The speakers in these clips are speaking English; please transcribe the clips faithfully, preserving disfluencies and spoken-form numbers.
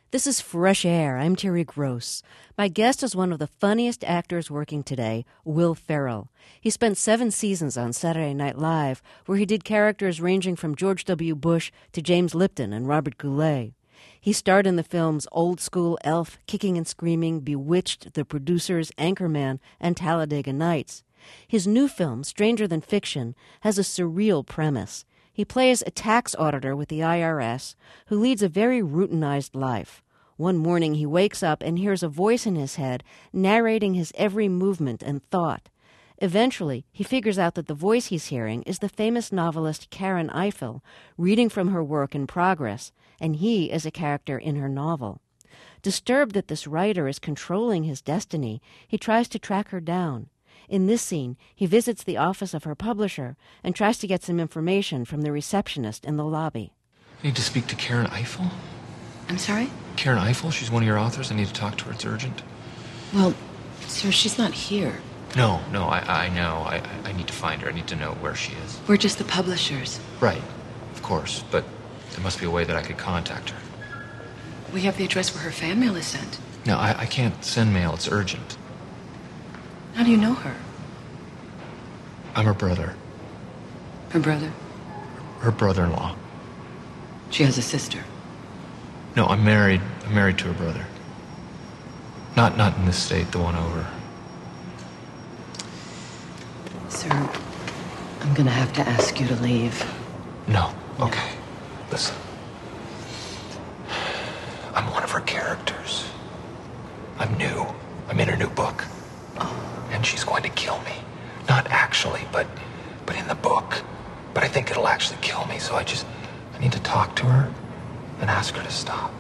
This is Fresh Air. I'm Terry Gross. My guest is one of the funniest actors working today, Will Ferrell. He spent seven seasons on Saturday Night Live, where he did characters ranging from George W. Bush to James Lipton and Robert Goulet. He starred in the films Old School, Elf, Kicking and Screaming, Bewitched, The Producers, Anchorman, and Talladega Nights. His new film, Stranger Than Fiction, has a surreal premise. He plays a tax auditor with the I R S who leads a very routinized life. One morning he wakes up and hears a voice in his head narrating his every movement and thought. Eventually, he figures out that the voice he's hearing is the famous novelist Karen Ifill, reading from her work in progress, and he is a character in her novel. Disturbed that this writer is controlling his destiny, he tries to track her down. In this scene, he visits the office of her publisher and tries to get some information from the receptionist in the lobby. I need to speak to Karen Ifill. I'm sorry? Karen Ifill? She's one of your authors. I need to talk to her. It's urgent. Well, sir, she's not here. No, no, I, I know. I, I need to find her. I need to know where she is. We're just the publishers. Right, of course, but there must be a way that I could contact her. We have the address where her fan mail is sent. No, I, I can't send mail. It's urgent. How do you know her? I'm her brother. Her brother? Her brother-in-law. She has a sister. No, I'm married. I'm married to her brother. Not not in this state, the one over. Sir, I'm gonna have to ask you to leave. No, okay. Listen. I'm one of her characters. I'm new. I'm in her new book. Oh. And she's going to kill me. Not actually, but but in the book. But I think it'll actually kill me, so I just I need to talk to her and ask her to stop.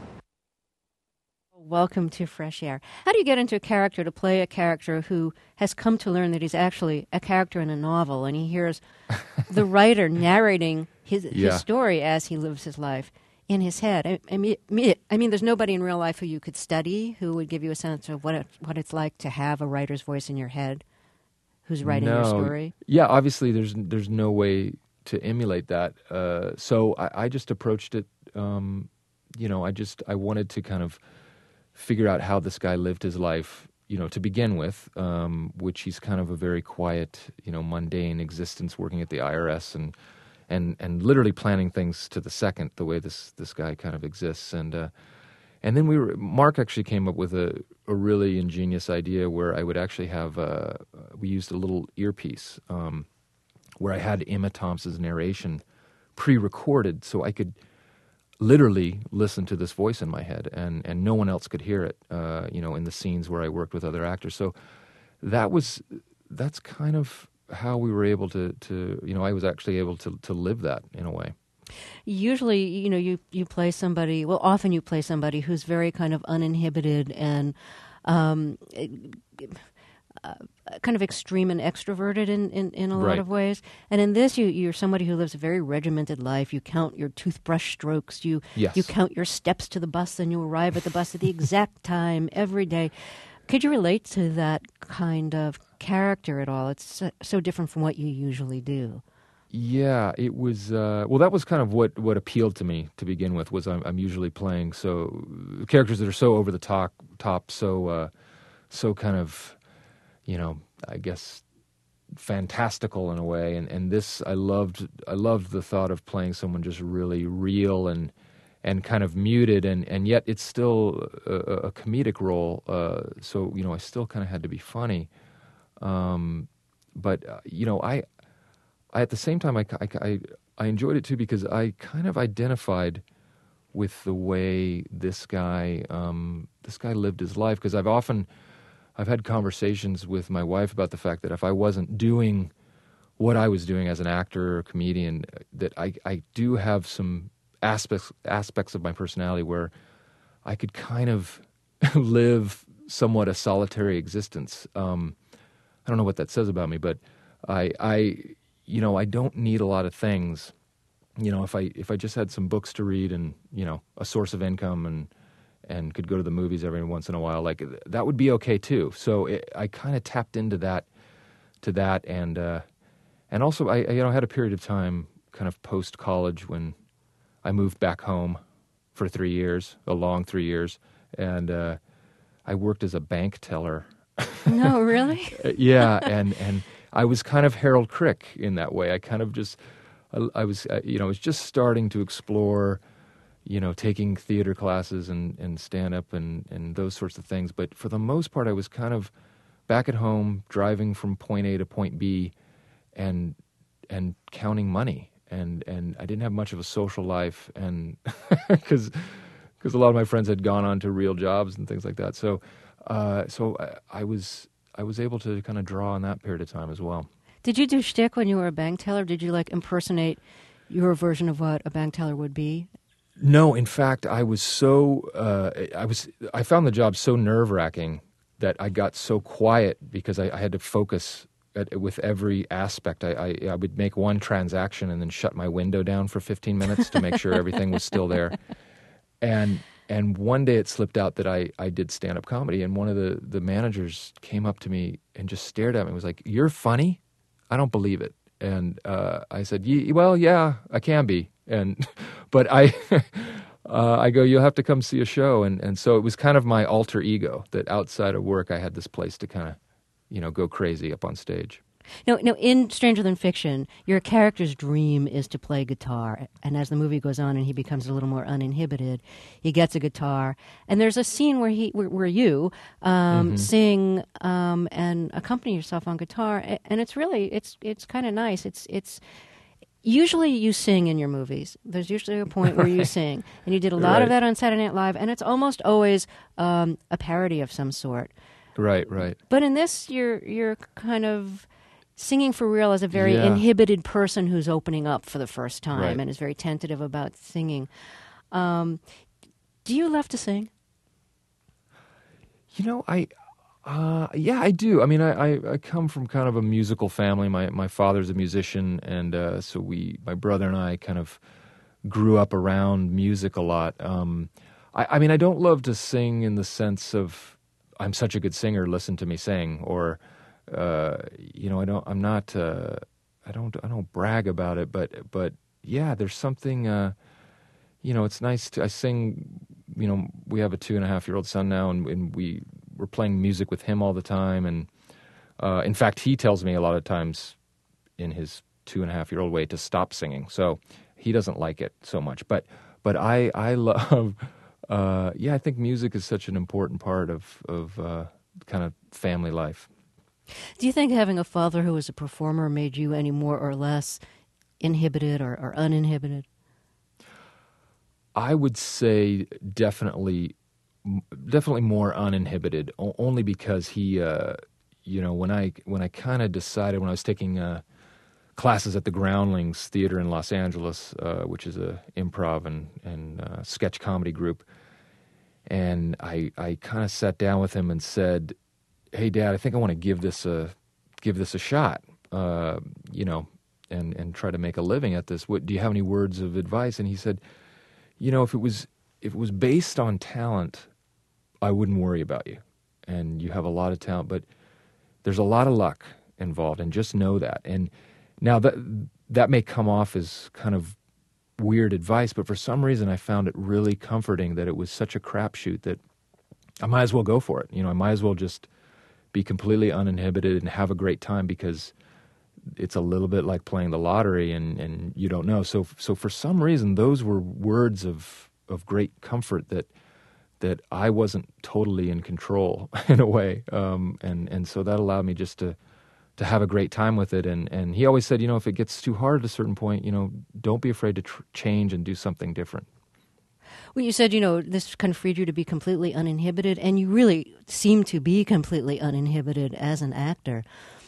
Welcome to Fresh Air. How do you get into a character to play a character who has come to learn that he's actually a character in a novel, and he hears the writer narrating his, yeah. his story as he lives his life in his head? I, I, mean, I mean, there's nobody in real life who you could study who would give you a sense of what it, what it's like to have a writer's voice in your head who's writing no. your story. Yeah, obviously there's there's no way to emulate that. Uh, so I, I just approached it, um, you know, I just, I wanted to kind of figure out how this guy lived his life, you know, to begin with, um, which he's kind of a very quiet, you know, mundane existence working at the I R S and and and literally planning things to the second, the way this this guy kind of exists. And uh, and then we were, Mark actually came up with a, a really ingenious idea where I would actually have, uh, we used a little earpiece um, where I had Emma Thompson's narration pre-recorded so I could literally listen to this voice in my head, and, and no one else could hear it, uh, you know, in the scenes where I worked with other actors. So that was, that's kind of how we were able to, to you know, I was actually able to, to live that in a way. Usually, you know, you, you play somebody, well, often you play somebody who's very kind of uninhibited and um, uh, kind of extreme and extroverted in, in, in a lot Right. of ways. And in this, you, you're somebody who lives a very regimented life. You count your toothbrush strokes. You, Yes. you count your steps to the bus, and you arrive at the bus at the exact time every day. Could you relate to that kind of character at all? It's so, so different from what you usually do. Yeah, it was, uh, well, that was kind of what, what appealed to me to begin with, was I'm, I'm usually playing so, characters that are so over the top, top so, uh, so kind of, you know, I guess fantastical in a way. And, and this, I loved, I loved the thought of playing someone just really real and, and kind of muted, and, and yet it's still a, a comedic role. Uh, so, you know, I still kind of had to be funny. Um, but, uh, you know, I, I, at the same time, I, I, I enjoyed it too because I kind of identified with the way this guy, um, this guy lived his life. Because I've often, I've had conversations with my wife about the fact that if I wasn't doing what I was doing as an actor or comedian, that I, I do have some aspects aspects of my personality where I could kind of live somewhat a solitary existence. Um, I don't know what that says about me, but I, I, you know, I don't need a lot of things. You know, if I if I just had some books to read and, you know, a source of income and and could go to the movies every once in a while, like that would be okay too. So it, I kind of tapped into that, to that, and uh, and also I, you know, had a period of time kind of post college when I moved back home for three years, a long three years, and uh, I worked as a bank teller. No, really? Yeah, and and I was kind of Harold Crick in that way. I kind of just, I, I was, uh, you know, I was just starting to explore, you know, taking theater classes and, and stand-up and, and those sorts of things. But for the most part, I was kind of back at home, driving from point A to point B, and and counting money. And and I didn't have much of a social life, and because because a lot of my friends had gone on to real jobs and things like that. So uh, so I, I was I was able to kind of draw on that period of time as well. Did you do shtick when you were a bank teller? Did you like impersonate your version of what a bank teller would be? No, in fact, I was so uh, I was I found the job so nerve-wracking that I got so quiet because I, I had to focus at, with every aspect. I, I I would make one transaction and then shut my window down for fifteen minutes to make sure everything was still there. And and one day it slipped out that I, I did stand-up comedy, and one of the, the managers came up to me and just stared at me and was like, "You're funny? I don't believe it." And uh, I said, Ye- well, yeah, I can be. And but I uh, I go, "You'll have to come see a show." And, and so it was kind of my alter ego that outside of work I had this place to kind of, you know, go crazy up on stage. No, no. In Stranger Than Fiction, your character's dream is to play guitar, and as the movie goes on and he becomes a little more uninhibited, he gets a guitar, and there's a scene where he, where, where you um, Mm-hmm. sing um, and accompany yourself on guitar, and it's really, it's it's kind of nice. It's it's usually you sing in your movies. There's usually a point where you sing, and you did a lot Right. of that on Saturday Night Live, and it's almost always um, a parody of some sort. Right, right. But in this, you're you're kind of singing for real as a very Yeah. inhibited person who's opening up for the first time Right. and is very tentative about singing. Um, do you love to sing? You know, I, uh, yeah, I do. I mean, I, I, I come from kind of a musical family. My my father's a musician, and uh, so we, my brother and I, kind of grew up around music a lot. Um, I, I mean, I don't love to sing in the sense of I'm such a good singer, listen to me sing, or uh, you know, I don't. I'm not. Uh, I don't. I don't brag about it, but but yeah, there's something. Uh, you know, it's nice to. I sing. You know, we have a two and a half year old son now, and, and we we're playing music with him all the time. And uh, in fact, he tells me a lot of times, in his two and a half year old way, to stop singing. So he doesn't like it so much. But but I I love. Uh, yeah, I think music is such an important part of of uh, kind of family life. Do you think having a father who was a performer made you any more or less inhibited or, or uninhibited? I would say definitely, definitely more uninhibited. O- only because he, uh, you know, when I when I kind of decided when I was taking uh, classes at the Groundlings Theater in Los Angeles, uh, which is a improv and and uh, sketch comedy group, and I I kind of sat down with him and said, "Hey, Dad, I think I want to give this a give this a shot. Uh, you know, and and try to make a living at this. What do you have any words of advice?" And he said, "You know, if it was if it was based on talent, I wouldn't worry about you. And you have a lot of talent, but there's a lot of luck involved, and just know that." And now that that may come off as kind of weird advice, but for some reason I found it really comforting that it was such a crapshoot that I might as well go for it. You know, I might as well just be completely uninhibited and have a great time, because it's a little bit like playing the lottery, and, and you don't know. So so for some reason, those were words of of great comfort that that I wasn't totally in control in a way, um, and and so that allowed me just to to have a great time with it. And and he always said, you know, if it gets too hard at a certain point, you know, don't be afraid to tr- change and do something different. Well, you said, you know, this kind of freed you to be completely uninhibited, and you really seem to be completely uninhibited as an actor.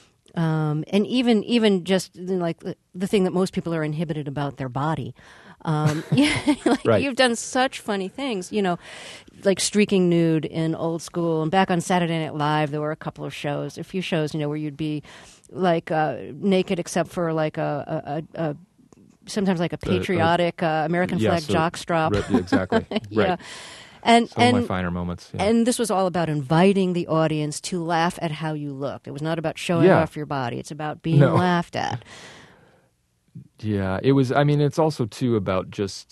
Um, and even even just like the, the thing that most people are inhibited about, their body. Um, yeah, like Right. You've done such funny things, you know, like streaking nude in Old School, and back on Saturday Night Live, there were a couple of shows, a few shows, you know, where you'd be like uh, naked except for like a, a, a sometimes like a patriotic uh, American Yeah, flag so- jockstrap. right, exactly. Yeah. Right. And Some and of my finer moments. Yeah. and this was all about inviting the audience to laugh at how you looked. It was not about showing Yeah. off your body. It's about being No. laughed at. Yeah, it was. I mean, it's also too about just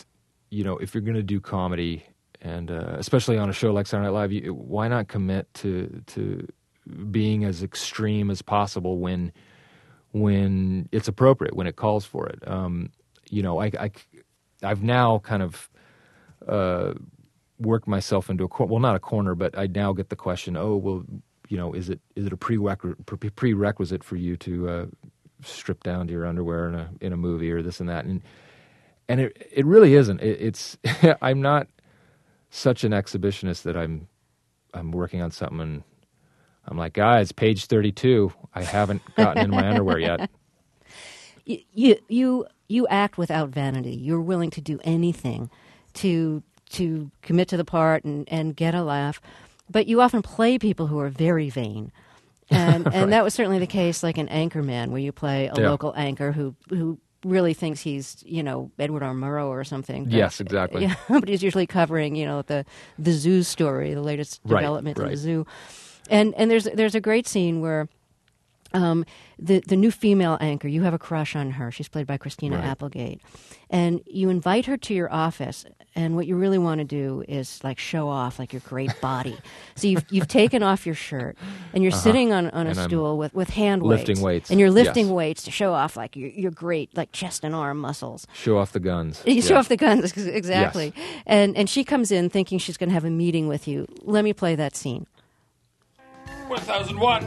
you know, if you're going to do comedy, and uh, especially on a show like Saturday Night Live, you, why not commit to to being as extreme as possible when when it's appropriate, when it calls for it. Um, you know, I, I, I've now kind of uh, worked myself into a cor- well, not a corner, but I now get the question: oh, well, you know, is it is it a prereq- prerequisite for you to uh, strip down to your underwear in a in a movie or this and that? And and it it really isn't. It, it's I'm not such an exhibitionist that I'm I'm working on something and I'm like, guys, page thirty-two. I haven't gotten in my underwear yet. You, you you you act without vanity. You're willing to do anything to to commit to the part and, and get a laugh. But you often play people who are very vain. And and Right. that was certainly the case like in Anchorman, where you play a Yeah. local anchor who who really thinks he's, you know, Edward R. Murrow or something. But, Yes, exactly. Yeah, but he's usually covering, you know, the the zoo story, the latest Right, development in right. the zoo. And and there's there's a great scene where um, the the new female anchor, you have a crush on her. She's played by Christina Right. Applegate, and you invite her to your office. And what you really want to do is like show off like your great body. So you've you've taken off your shirt and you're sitting on, on a And I'm stool with, with hand lifting weights, weights. and you're lifting Yes. weights to show off like your your great like chest and arm muscles. Show off the guns. You show Yeah. off the guns ex- exactly. And and she comes in thinking she's going to have a meeting with you. Let me play that scene. one thousand one.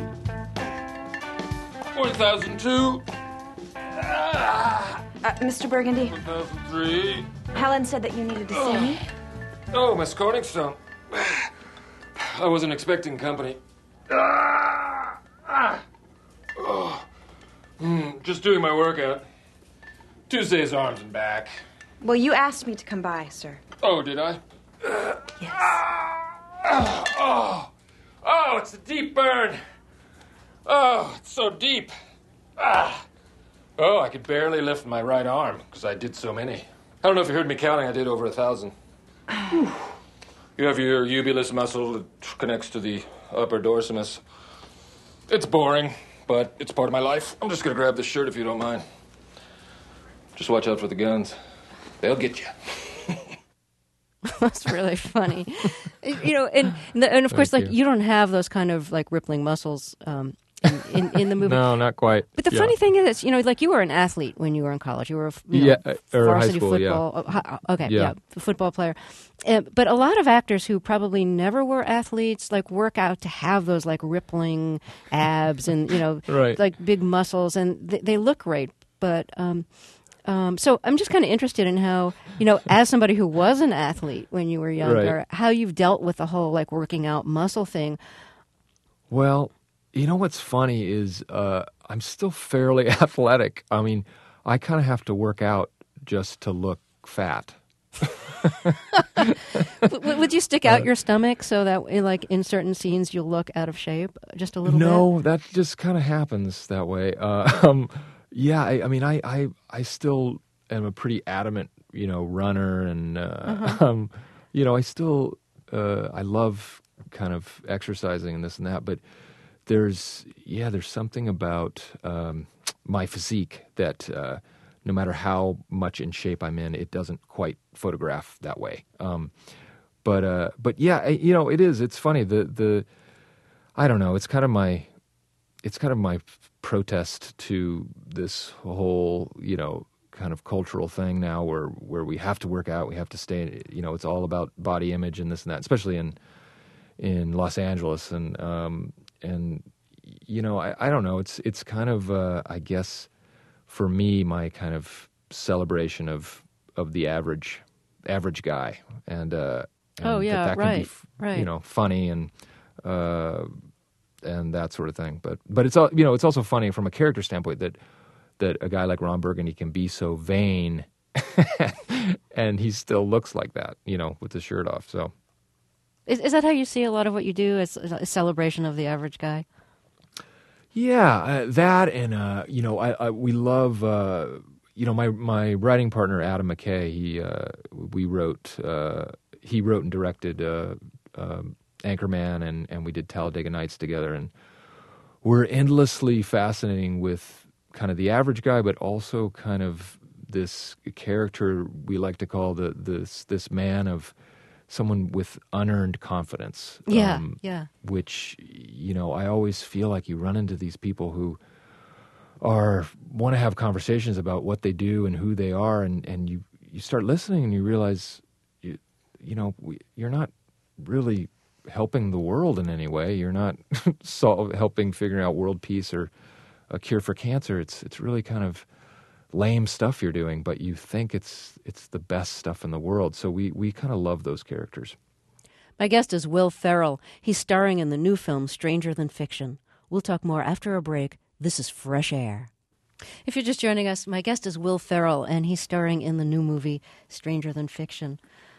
one thousand two. Ah, Uh, Mister Burgundy, one thousand three. Helen said that you needed to see me. Oh, Miss Corningstone. I wasn't expecting company. Ah, ah. Oh. Mm, just doing my workout. Tuesday's arms and back. Well, you asked me to come by, sir. Oh, did I? Yes. Ah, oh, oh, it's a deep burn. Oh, it's so deep. Ah. Oh, I could barely lift my right arm because I did so many. I don't know if you heard me counting. I did over a thousand. You have your ubulus muscle that connects to the upper dorsimus. It's boring, but it's part of my life. I'm just going to grab this shirt if you don't mind. Just watch out for the guns. They'll get you. That's really funny. You know, and and, the, and of course, Thank like you. you don't have those kind of like rippling muscles um, in, in, in the movie. No, not quite. But the Yeah. funny thing is, you know, like you were an athlete when you were in college. You were a f- you Yeah, know, uh, or high varsity school, yeah. football. oh, hi- okay, Yeah. yeah, f- football player. Uh, but a lot of actors who probably never were athletes like work out to have those like rippling abs and you know Right. like big muscles, and they, they look great. But um, um, so I'm just kind of interested in how you know, as somebody who was an athlete when you were younger, Right. how you've dealt with the whole like working out muscle thing. Well, you know what's funny is uh, I'm still fairly athletic. I mean, I kind of have to work out just to look fat. W- would you stick out your stomach so that, in, like, in certain scenes, you'll look out of shape just a little No, that just kind of happens that way. Uh, um, yeah, I, I mean, I, I, I still am a pretty adamant, you know, runner, and uh, um, you know, I still, uh, I love kind of exercising and this and that, but there's, yeah, there's something about um, my physique that uh, no matter how much in shape I'm in, it doesn't quite photograph that way. Um, but uh, but yeah, I, you know, it is. It's funny. The the I don't know. It's kind of my it's kind of my protest to this whole, you know, kind of cultural thing now, where where we have to work out, we have to stay. You know, it's all about body image and this and that, especially in in Los Angeles, and um, and you know, I, I don't know. It's it's kind of uh, I guess for me, my kind of celebration of of the average average guy, and, uh, and Oh, yeah, that, that can right, be f- right. you know, funny and uh, and that sort of thing. But but it's all, you know, it's also funny from a character standpoint that that a guy like Ron Burgundy can be so vain, and he still looks like that, you know, with his shirt off. So Is, is that how you see a lot of what you do as a celebration of the average guy? yeah, uh, that and uh, you know, I, I we love. Uh, You know, my, my writing partner Adam McKay, he uh, we wrote uh, he wrote and directed uh, um, Anchorman, and, and we did Talladega Nights together, and we're endlessly fascinating with kind of the average guy, but also kind of this character we like to call the this this man of someone with unearned confidence. Yeah, um, yeah. Which, you know, I always feel like you run into these people who are want to have conversations about what they do and who they are, and, and you, you start listening and you realize, you, you know, we, you're not really helping the world in any way. You're not solve, helping figuring out world peace or a cure for cancer. It's it's really kind of lame stuff you're doing, but you think it's it's the best stuff in the world. So we, we kind of love those characters. My guest is Will Ferrell. He's starring in the new film Stranger Than Fiction. We'll talk more after a break. This is Fresh Air. If you're just joining us, my guest is Will Ferrell, and he's starring in the new movie Stranger Than Fiction.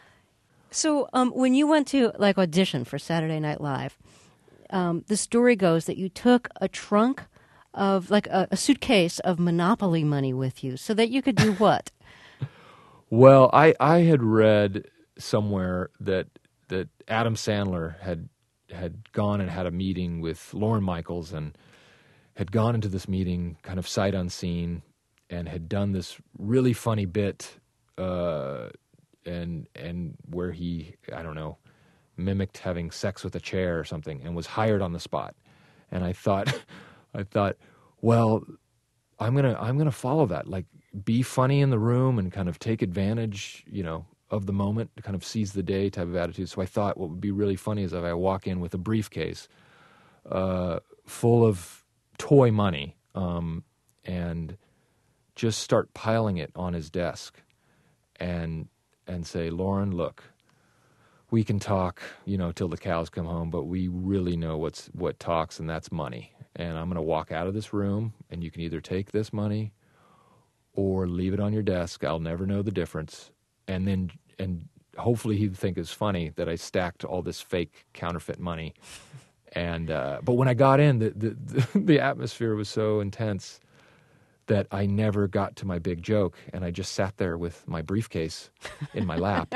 So um, when you went to like audition for Saturday Night Live, um, the story goes that you took a trunk of like a, a suitcase of Monopoly money with you so that you could do what? Well, I, I had read somewhere that that Adam Sandler had had gone and had a meeting with Lorne Michaels and had gone into this meeting kind of sight unseen and had done this really funny bit uh, and and where he, I don't know, mimicked having sex with a chair or something and was hired on the spot. And I thought, I thought, well, I'm gonna I'm gonna follow that. Like, be funny in the room and kind of take advantage, you know, of the moment, to kind of seize the day type of attitude. So I thought what would be really funny is if I walk in with a briefcase uh, full of toy money um, and just start piling it on his desk and and say, Lorne, look, we can talk, you know, till the cows come home, but we really know what's what talks, and that's money. And I'm going to walk out of this room, and you can either take this money or leave it on your desk. I'll never know the difference. And then, and hopefully he'd think it's funny that I stacked all this fake counterfeit money. And uh, but when I got in, the, the the atmosphere was so intense that I never got to my big joke, and I just sat there with my briefcase in my lap.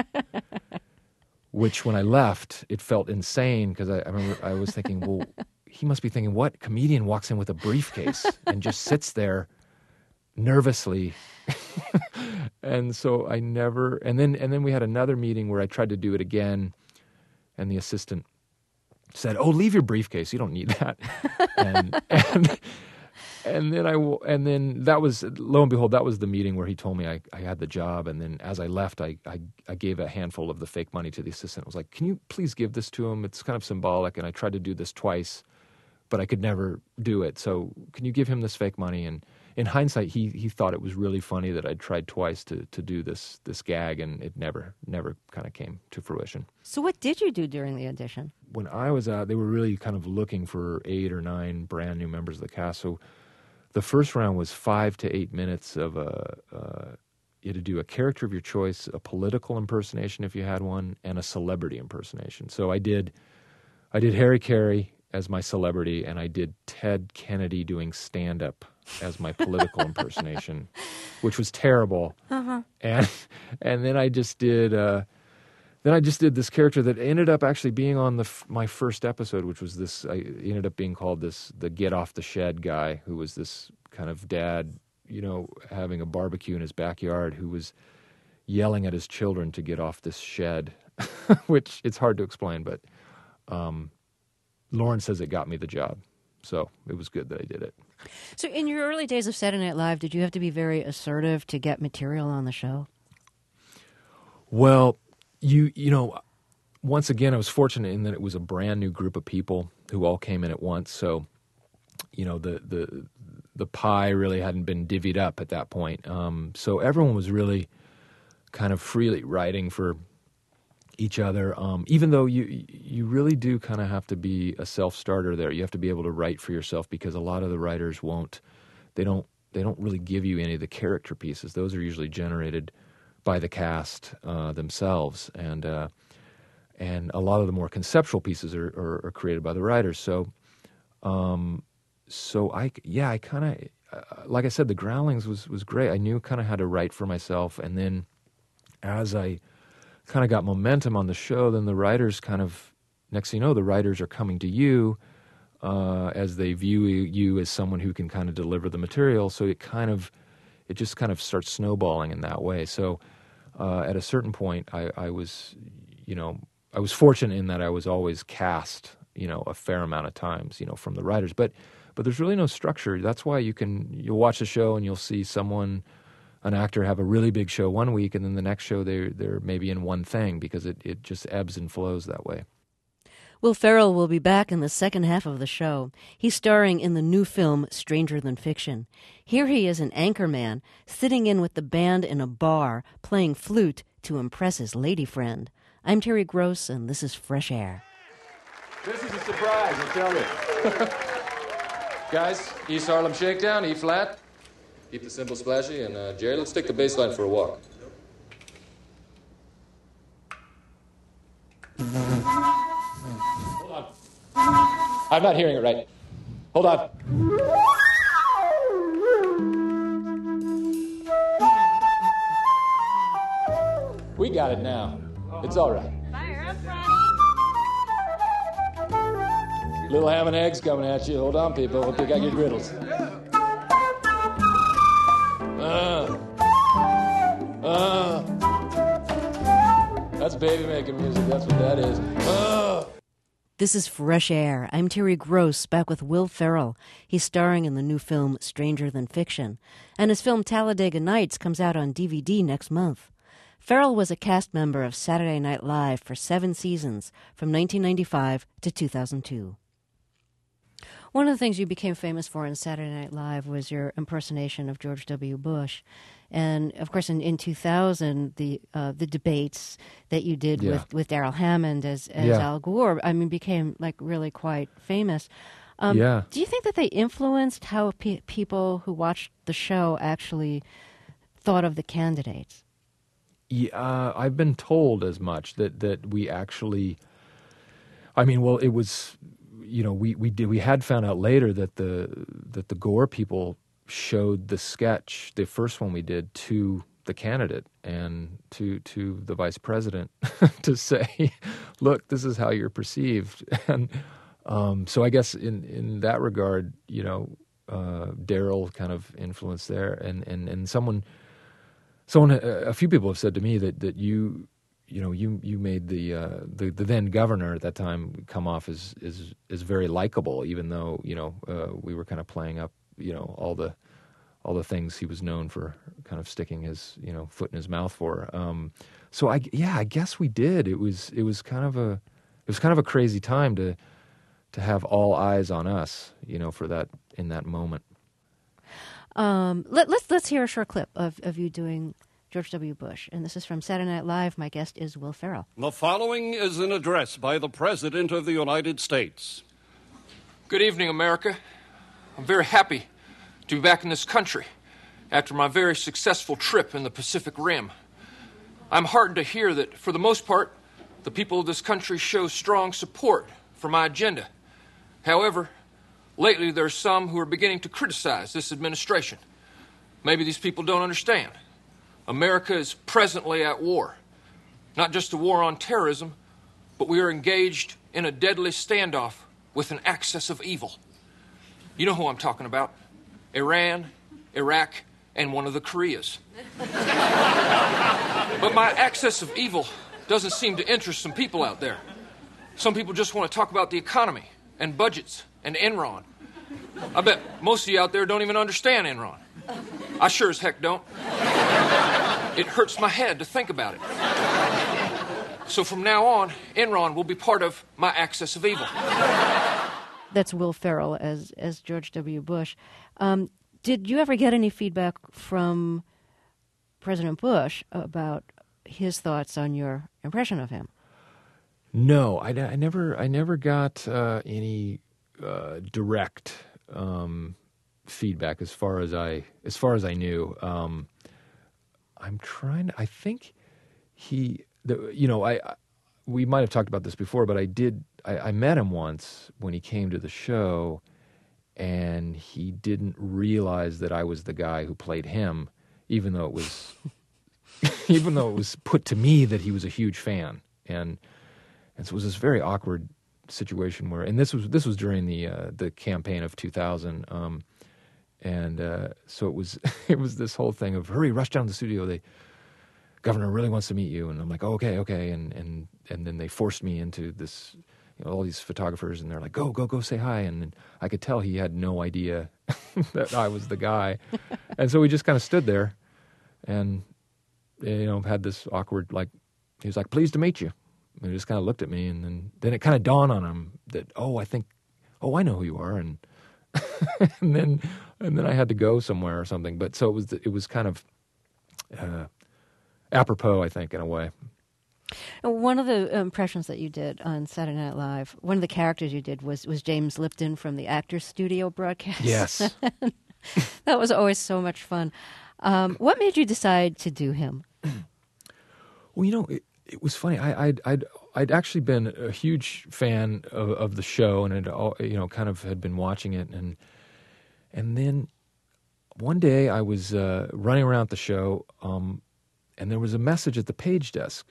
Which, when I left, it felt insane because I, I remember I was thinking, well, he must be thinking, what comedian walks in with a briefcase and just sits there nervously? And so I never, and then and then we had another meeting where I tried to do it again, and the assistant said, "Oh, leave your briefcase. You don't need that." and and and then I and then that was, lo and behold, that was the meeting where he told me I, I had the job. And then as I left, I, I I gave a handful of the fake money to the assistant. I was like, "Can you please give this to him? It's kind of symbolic." And I tried to do this twice, but I could never do it. So can you give him this fake money? And in hindsight, he he thought it was really funny that I'd tried twice to to do this this gag, and it never never kind of came to fruition. So what did you do during the audition? When I was out, they were really kind of looking for eight or nine brand new members of the cast. So the first round was five to eight minutes of a, uh, you had to do a character of your choice, a political impersonation if you had one, and a celebrity impersonation. So I did, I did Harry Carey as my celebrity, and I did Ted Kennedy doing stand-up as my political impersonation, which was terrible. Uh-huh. And and then I just did. Uh, Then I just did this character that ended up actually being on the f- my first episode, which was this. I ended up being called this the get off the shed guy, who was this kind of dad, you know, having a barbecue in his backyard, who was yelling at his children to get off this shed, which it's hard to explain, but um, Lorne says it got me the job, so it was good that I did it. So in your early days of Saturday Night Live, did you have to be very assertive to get material on the show? Well, You you know, once again, I was fortunate in that it was a brand new group of people who all came in at once. So, you know, the the the pie really hadn't been divvied up at that point. Um, so everyone was really kind of freely writing for each other. Um, even though you you really do kind of have to be a self-starter there. You have to be able to write for yourself, because a lot of the writers won't. They don't. They don't really give you any of the character pieces. Those are usually generated by the cast uh, themselves, and uh, and a lot of the more conceptual pieces are, are, are created by the writers. So, um, so I yeah I kind of uh, like I said, the Groundlings was was great. I knew kind of how to write for myself, and then as I kind of got momentum on the show, then the writers kind of, next thing you know, the writers are coming to you uh, as they view you as someone who can kind of deliver the material. So it kind of it just kind of starts snowballing in that way. So uh, at a certain point, I, I was, you know, I was fortunate in that I was always cast, you know, a fair amount of times, you know, from the writers. But but there's really no structure. That's why you can you'll watch a show and you'll see someone, an actor, have a really big show one week, and then the next show they're they're maybe in one thing, because it, it just ebbs and flows that way. Will Ferrell will be back in the second half of the show. He's starring in the new film Stranger Than Fiction. Here he is an anchorman, sitting in with the band in a bar, playing flute to impress his lady friend. I'm Terry Gross, and this is Fresh Air. This is a surprise, I'll tell you. Guys, East Harlem Shakedown, E flat. Keep the cymbal splashy, and uh, Jerry, let's take the bass line for a walk. Hold on. I'm not hearing it right. Hold on. We got it now. It's all right. Little ham and eggs coming at you. Hold on, people. Hope you got your griddles. Uh, uh. That's baby making music. That's what that is. Uh. This is Fresh Air. I'm Terry Gross, back with Will Ferrell. He's starring in the new film Stranger Than Fiction. And his film Talladega Nights comes out on D V D next month. Ferrell was a cast member of Saturday Night Live for seven seasons, from nineteen ninety-five to two thousand two. One of the things you became famous for in Saturday Night Live was your impersonation of George W. Bush. And, of course, in, in two thousand, the uh, the debates that you did Yeah. with, with Daryl Hammond as, as Yeah. Al Gore, I mean, became, like, really quite famous. Um, Yeah. Do you think that they influenced how pe- people who watched the show actually thought of the candidates? Yeah, uh, I've been told as much, that, that we actually, I mean, well, it was, you know, we, we did we had found out later that the that the Gore people showed the sketch, the first one we did, to the candidate and to to the vice president to say, look, this is how you're perceived. And um, so I guess in, in that regard, you know, uh, Daryl kind of influenced there, and, and, and someone. Someone, a few people have said to me that, that you, you know, you you made the, uh, the the then governor at that time come off as as, as very likable, even though, you know, uh, we were kind of playing up, you know, all the all the things he was known for kind of sticking his, you know, foot in his mouth for. Um, so I yeah, I guess we did. It was it was kind of a it was kind of a crazy time to to have all eyes on us, you know, for that in that moment. Um, let, let's let's hear a short clip of, of you doing George W. Bush. And this is from Saturday Night Live. My guest is Will Ferrell. The following is an address by the President of the United States. Good evening, America. I'm very happy to be back in this country after my very successful trip in the Pacific Rim. I'm heartened to hear that, for the most part, the people of this country show strong support for my agenda. However, lately there are some who are beginning to criticize this administration. Maybe these people don't understand. America is presently at war. Not just a war on terrorism, but we are engaged in a deadly standoff with an axis of evil. You know who I'm talking about. Iran, Iraq, and one of the Koreas. But my axis of evil doesn't seem to interest some people out there. Some people just want to talk about the economy and budgets and Enron. I bet most of you out there don't even understand Enron. I sure as heck don't. It hurts my head to think about it. So from now on, Enron will be part of my axis of evil. That's Will Ferrell as as George W. Bush. Um, did you ever get any feedback from President Bush about his thoughts on your impression of him? No, I, I never I never got uh, any uh, direct um, feedback as far as I as far as I knew. Um, I'm trying to, I think he, the, you know, I, I we might have talked about this before, but I did. I, I met him once when he came to the show, and he didn't realize that I was the guy who played him, even though it was, even though it was put to me that he was a huge fan, and and so it was this very awkward situation where, and this was this was during the uh, the campaign of two thousand, um, And uh, so it was it was this whole thing of hurry, rush down to the studio. The governor really wants to meet you, and I'm like, oh, okay, okay, and and and then they forced me into this, you know, all these photographers, and they're like, go, go, go, say hi, and I could tell he had no idea that I was the guy, and so we just kind of stood there, and you know, had this awkward, like, he was like, pleased to meet you, and he just kind of looked at me, and then then it kind of dawned on him that, oh, I think, oh, I know who you are, and and then and then I had to go somewhere or something, but so it was it was kind of uh, apropos, I think, in a way. One of the impressions that you did on Saturday Night Live, one of the characters you did was, was James Lipton from the Actors Studio broadcast. Yes. That was always so much fun. Um, what made you decide to do him? Well, you know, it, it was funny. I, I'd, I'd, I'd actually been a huge fan of, of the show, and had, you know, kind of had been watching it, and and then one day I was uh, running around the show, um, and there was a message at the page desk,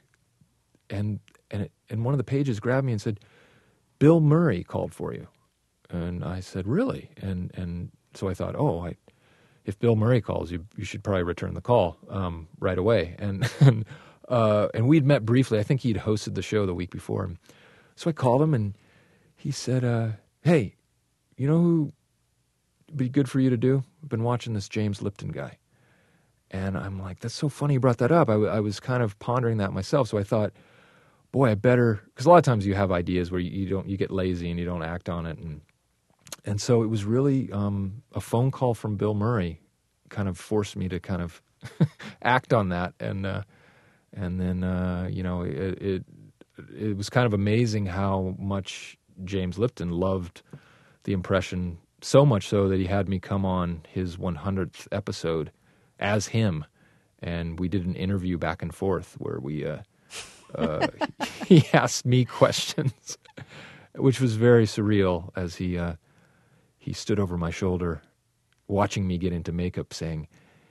and and it, and one of the pages grabbed me and said, "Bill Murray called for you," and I said, "Really?" And and so I thought, oh, I, if Bill Murray calls you, you should probably return the call um, right away, and. and Uh, and we'd met briefly. I think he'd hosted the show the week before. And so I called him, and he said, uh, hey, you know who would be good for you to do? I've been watching this James Lipton guy. And I'm like, that's so funny you brought that up. I, w- I was kind of pondering that myself. So I thought, boy, I better, because a lot of times you have ideas where you, you don't, you get lazy and you don't act on it. And and so it was really um, a phone call from Bill Murray kind of forced me to kind of act on that. And, uh, And then, uh, you know, it, it it was kind of amazing how much James Lipton loved the impression, so much so that he had me come on his one hundredth episode as him. And we did an interview back and forth where we uh, uh, he asked me questions, which was very surreal as he uh, he stood over my shoulder watching me get into makeup saying,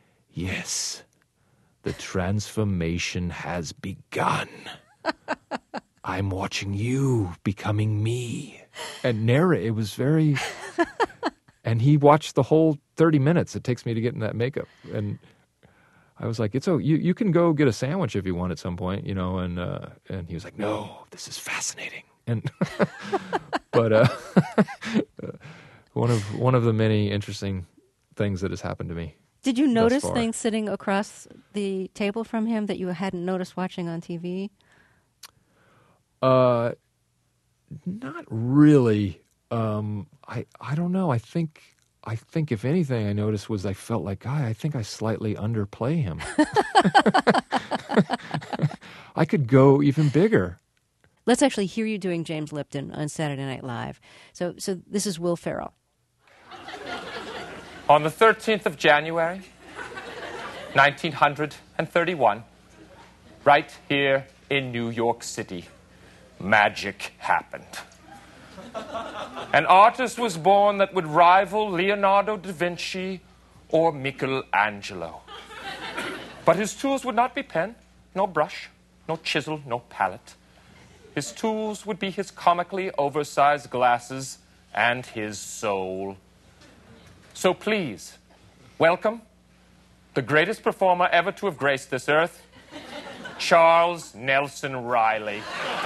yes, the transformation has begun. I'm watching you becoming me. And narrate, it was very, and he watched the whole thirty minutes it takes me to get in that makeup. And I was like, it's oh, you, you can go get a sandwich if you want at some point, you know, and, uh, and he was like, no, this is fascinating. And, but, uh, one of, one of the many interesting things that has happened to me. Did you notice things sitting across the table from him that you hadn't noticed watching on T V? Uh, not really. Um, I I don't know. I think I think if anything I noticed was I felt like, I I think I slightly underplay him. I could go even bigger. Let's actually hear you doing James Lipton on Saturday Night Live. So so this is Will Ferrell. On the thirteenth of January, nineteen thirty-one, right here in New York City, magic happened. An artist was born that would rival Leonardo da Vinci or Michelangelo. But his tools would not be pen, no brush, no chisel, no palette. His tools would be his comically oversized glasses and his soul. So please, welcome the greatest performer ever to have graced this earth, Charles Nelson Riley.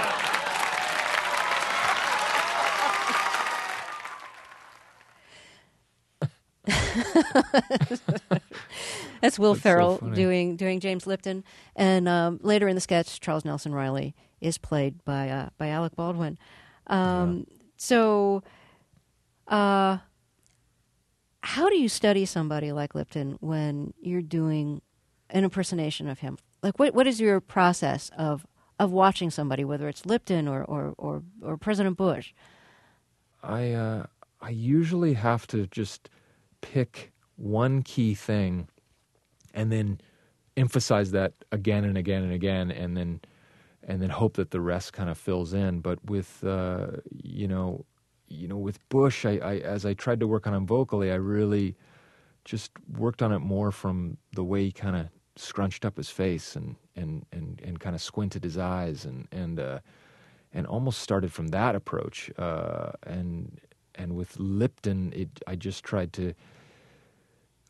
That's Will That's Ferrell so funny. doing doing James Lipton, and um, later in the sketch, Charles Nelson Riley is played by uh, by Alec Baldwin. Um, yeah. So, uh, how do you study somebody like Lipton when you're doing an impersonation of him? Like, what what is your process of of watching somebody, whether it's Lipton or or or, or President Bush? I uh, I usually have to just pick one key thing and then emphasize that again and again and again, and then and then hope that the rest kind of fills in. But with uh, you know, you know, with Bush, I, I as I tried to work on him vocally, I really just worked on it more from the way he kind of scrunched up his face and and and, and kind of squinted his eyes and and uh, and almost started from that approach. Uh, and and with Lipton, it I just tried to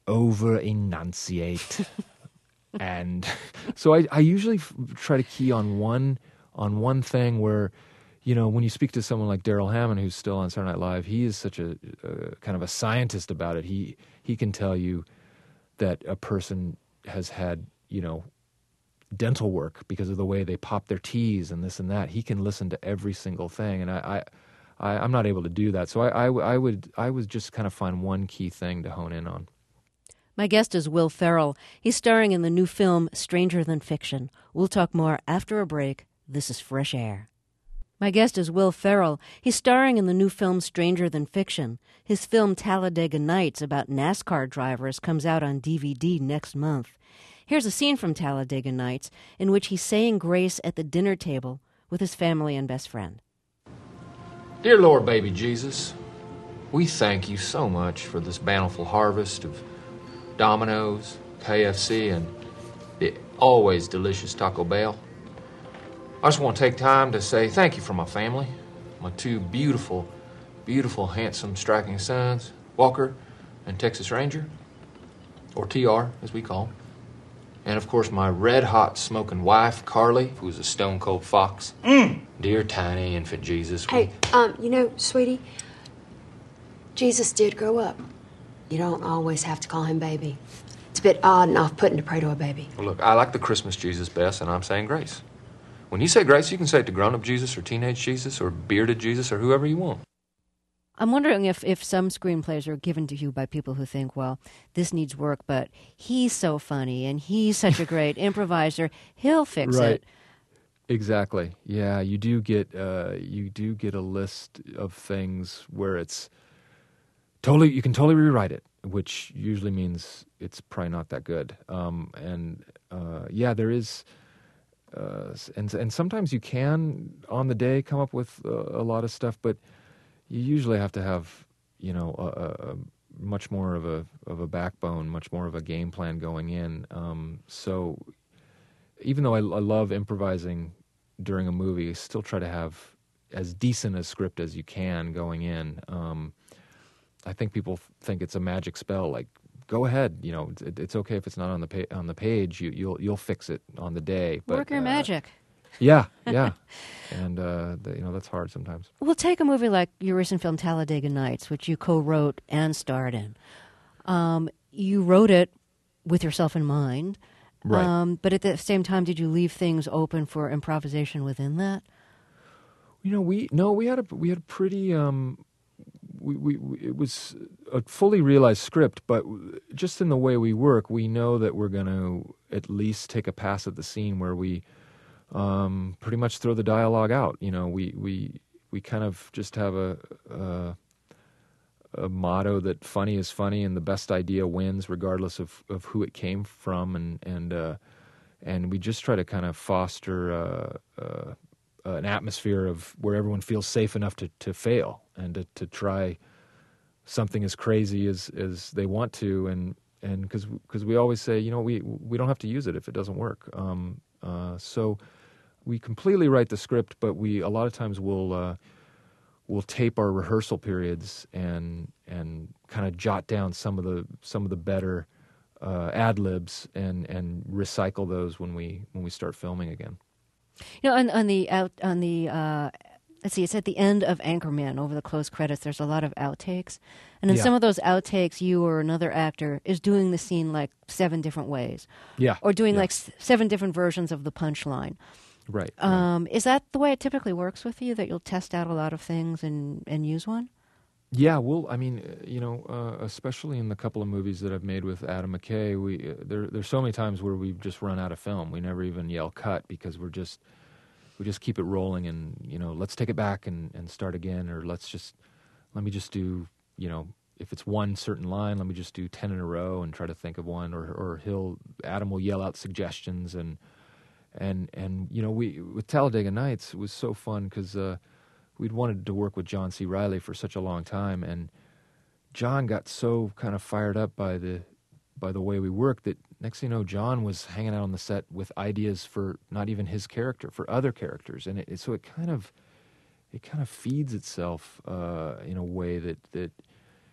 over enunciate. And so I, I usually f- try to key on one on one thing where, you know, when you speak to someone like Daryl Hammond, who's still on Saturday Night Live, he is such a uh, kind of a scientist about it. He he can tell you that a person has had, you know, dental work because of the way they pop their teeth and this and that. He can listen to every single thing, and I, I, I I'm not able to do that. So I, I, I would I would just kind of find one key thing to hone in on. My guest is Will Ferrell. He's starring in the new film Stranger Than Fiction. We'll talk more after a break. This is Fresh Air. My guest is Will Ferrell. He's starring in the new film Stranger Than Fiction. His film Talladega Nights about NASCAR drivers comes out on D V D next month. Here's a scene from Talladega Nights in which he's saying grace at the dinner table with his family and best friend. Dear Lord, baby Jesus, we thank you so much for this bountiful harvest of Domino's, K F C, and the always delicious Taco Bell. I just want to take time to say thank you for my family, my two beautiful, beautiful, handsome, striking sons, Walker and Texas Ranger, or T R, as we call him. And, of course, my red-hot smoking wife, Carly, who's a stone-cold fox. Mm. Dear tiny infant Jesus. Hey, um, you know, sweetie, Jesus did grow up. You don't always have to call him baby. It's a bit odd and off-putting to pray to a baby. Well, look, I like the Christmas Jesus best, and I'm saying grace. When you say grace, you can say it to grown-up Jesus or teenage Jesus or bearded Jesus or whoever you want. I'm wondering if, if some screenplays are given to you by people who think, well, this needs work, but he's so funny and he's such a great improviser, he'll fix Right. it. Exactly. Yeah, you do get uh, you do get a list of things where it's totally you can totally rewrite it, which usually means it's probably not that good. Um, and uh, yeah, there is, uh, and and sometimes you can on the day come up with uh, a lot of stuff, but you usually have to have, you know, a, a much more of a of a backbone, much more of a game plan going in. Um, so even though I, I love improvising during a movie, I still try to have as decent a script as you can going in. Um, I think people think it's a magic spell. Like, go ahead, you know, it, it's okay if it's not on the pa- on the page. You, you'll you'll fix it on the day. But, Work your uh, magic. Yeah, yeah, and uh, the, you know that's hard sometimes. Well, take a movie like your recent film Talladega Nights, which you co-wrote and starred in. Um, you wrote it with yourself in mind, Right. um, but at the same time, did you leave things open for improvisation within that? You know, we no, we had a we had a pretty. Um, we, we, we it was a fully realized script, but just in the way we work, we know that we're going to at least take a pass at the scene where we. Um, pretty much throw the dialogue out. You know, we we we kind of just have a, a a motto that funny is funny and the best idea wins, regardless of, of who it came from, and and uh, and we just try to kind of foster uh, uh, an atmosphere of where everyone feels safe enough to, to fail and to, to try something as crazy as, as they want to, and and because because we always say, you know, we we don't have to use it if it doesn't work. Um, uh, so. We completely write the script, but we a lot of times we'll uh, we'll tape our rehearsal periods and and kind of jot down some of the some of the better uh, ad libs and, and recycle those when we when we start filming again. You know, on, on the out on the uh, let's see, it's at the end of Anchorman over the closed credits. There's a lot of outtakes, and in Yeah. some of those outtakes, you or another actor is doing the scene like seven different ways, Yeah, or doing yeah. like s- seven different versions of the punchline. Right. right. Um, is that the way it typically works with you? That you'll test out a lot of things and, and use one? Yeah, well, I mean, uh, you know, uh, especially in the couple of movies that I've made with Adam McKay, we uh, there there's so many times where we've just run out of film. We never even yell cut because we're just we just keep it rolling, and you know, let's take it back and, and start again, or let's just let me just do, you know, if it's one certain line, let me just do ten in a row and try to think of one, or or he'll Adam will yell out suggestions, and and and you know, we with Talladega Nights it was so fun because. Uh, We'd wanted to work with John C. Reilly for such a long time, and John got so kind of fired up by the by the way we worked that next thing you know, John was hanging out on the set with ideas for not even his character, for other characters, and it, it so it kind of it kind of feeds itself uh, in a way that that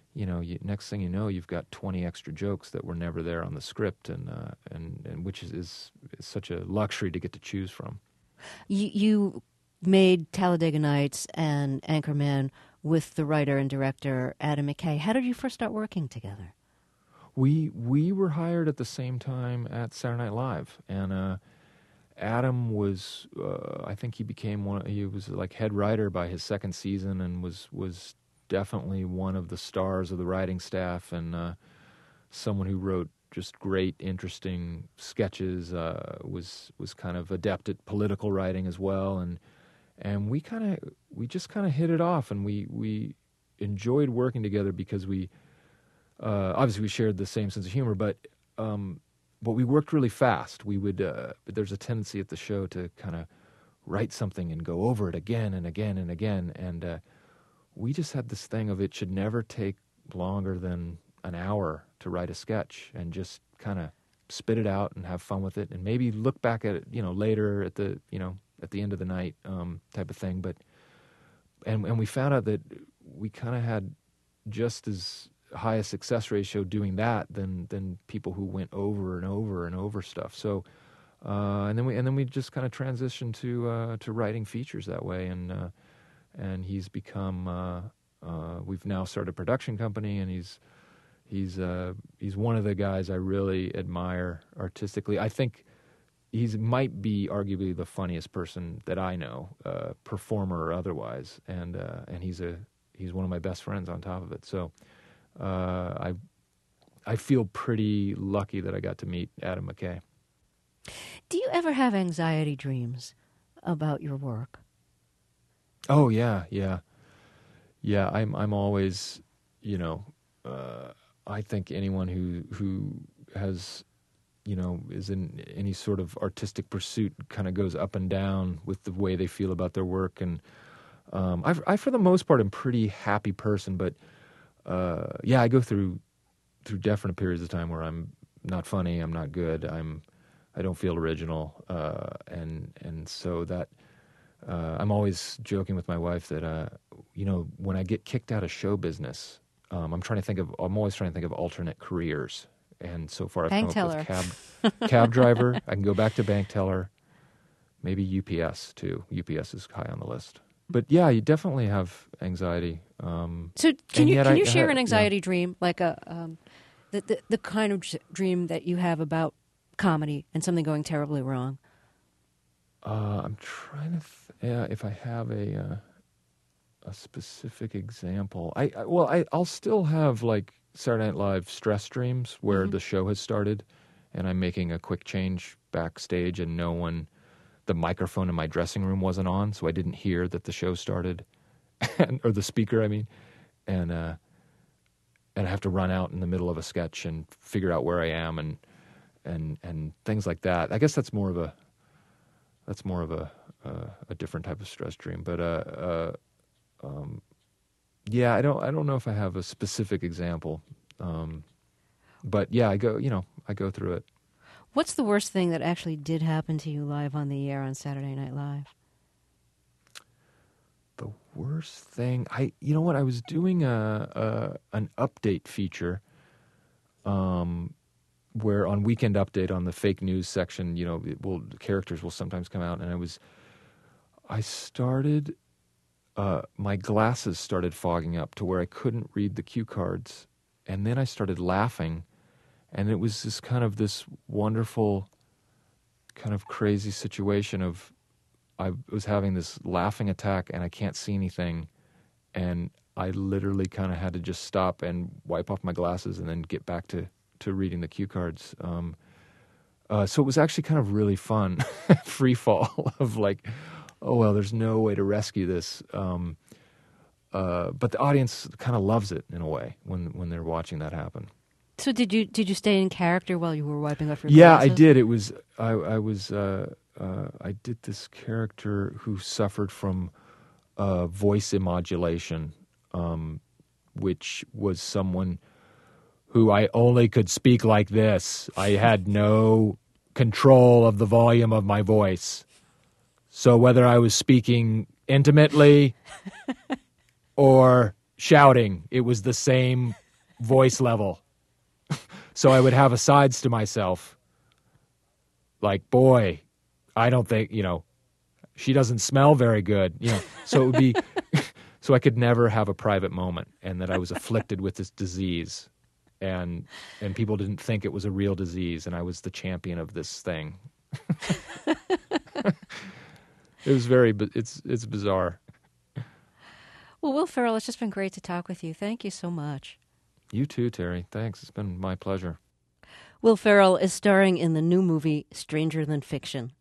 you know, you, next thing you know, you've got twenty extra jokes that were never there on the script, and uh, and and which is, is is such a luxury to get to choose from. You, you made Talladega Nights and Anchorman with the writer and director Adam McKay. How did you first start working together? We we were hired at the same time at Saturday Night Live, and uh, Adam was uh, I think he became one. He was like head writer by his second season, and was was. definitely one of the stars of the writing staff, and uh, someone who wrote just great, interesting sketches. Uh, was was kind of adept at political writing as well, and and we kind of we just kind of hit it off, and we we enjoyed working together because we uh, obviously we shared the same sense of humor, but um, but we worked really fast. We would uh, but there's a tendency at the show to kind of write something and go over it again and again and again, and uh, we just had this thing of it should never take longer than an hour to write a sketch, and just kind of spit it out and have fun with it, and maybe look back at it, you know, later at the, you know, at the end of the night, um, type of thing. But, and and we found out that we kind of had just as high a success ratio doing that than than people who went over and over and over stuff. So, uh, and then we and then we just kind of transitioned to uh, to writing features that way, and. Uh, And he's become. Uh, uh, we've now started a production company, and he's he's uh, he's one of the guys I really admire artistically. I think he's might be arguably the funniest person that I know, uh, performer or otherwise, and uh, and he's a he's one of my best friends on top of it. So uh, I I feel pretty lucky that I got to meet Adam McKay. Do you ever have anxiety dreams about your work? Oh yeah, yeah, yeah. I'm I'm always, you know, uh, I think anyone who who has, you know, is in any sort of artistic pursuit kind of goes up and down with the way they feel about their work. And um, I, I, for the most part, am a pretty happy person. But uh, yeah, I go through through definite periods of time where I'm not funny, I'm not good, I'm I don't feel original, uh, and and so that. Uh, I'm always joking with my wife that, uh, you know, when I get kicked out of show business, um, I'm trying to think of, I'm always trying to think of alternate careers. And so far I've bank come teller. up with cab, cab driver. I can go back to bank teller, maybe U P S too. U P S is high on the list. But yeah, you definitely have anxiety. Um, so can you can I, you share I, an anxiety yeah. dream, like a um, the, the the kind of dream that you have about comedy and something going terribly wrong? Uh, I'm trying to, th- yeah, if I have a uh, a specific example. I, I well, I I'll still have like Saturday Night Live stress dreams where mm-hmm. the show has started, and I'm making a quick change backstage, and no one, the microphone in my dressing room wasn't on, so I didn't hear that the show started, and, or the speaker, I mean, and uh, and I have to run out in the middle of a sketch and figure out where I am, and and and things like that. I guess that's more of a That's more of a uh, a different type of stress dream, but uh, uh, um, yeah, I don't I don't know if I have a specific example, um, but yeah, I go you know I go through it. What's the worst thing that actually did happen to you live on the air on Saturday Night Live? The worst thing, I you know what I was doing a, a an update feature. Um. Where on Weekend Update on the fake news section, you know, it will characters will sometimes come out, and I was, I started, uh, my glasses started fogging up to where I couldn't read the cue cards, and then I started laughing, and it was this kind of this wonderful, kind of crazy situation of, I was having this laughing attack, and I can't see anything, and I literally kind of had to just stop and wipe off my glasses and then get back to. to reading the cue cards. Um, uh, so it was actually kind of really fun, free fall of like, oh, well, there's no way to rescue this. Um, uh, but the audience kind of loves it in a way when, when they're watching that happen. So did you did you stay in character while you were wiping off your yeah, glasses? I did. It was, I, I was, uh, uh, I did this character who suffered from uh, voice immodulation, um, which was someone who I only could speak like this. I had no control of the volume of my voice. So whether I was speaking intimately or shouting. It was the same voice level. So I would have asides to myself. Like, boy, I don't think, you know, she doesn't smell very good. You know, so it would be, so I could never have a private moment, and that I was afflicted with this disease, and and people didn't think it was a real disease, and I was the champion of this thing. It was very, it's it's bizarre. Well, Will Ferrell, it's just been great to talk with you. Thank you so much. You too, Terry. Thanks. It's been my pleasure. Will Ferrell is starring in the new movie Stranger Than Fiction.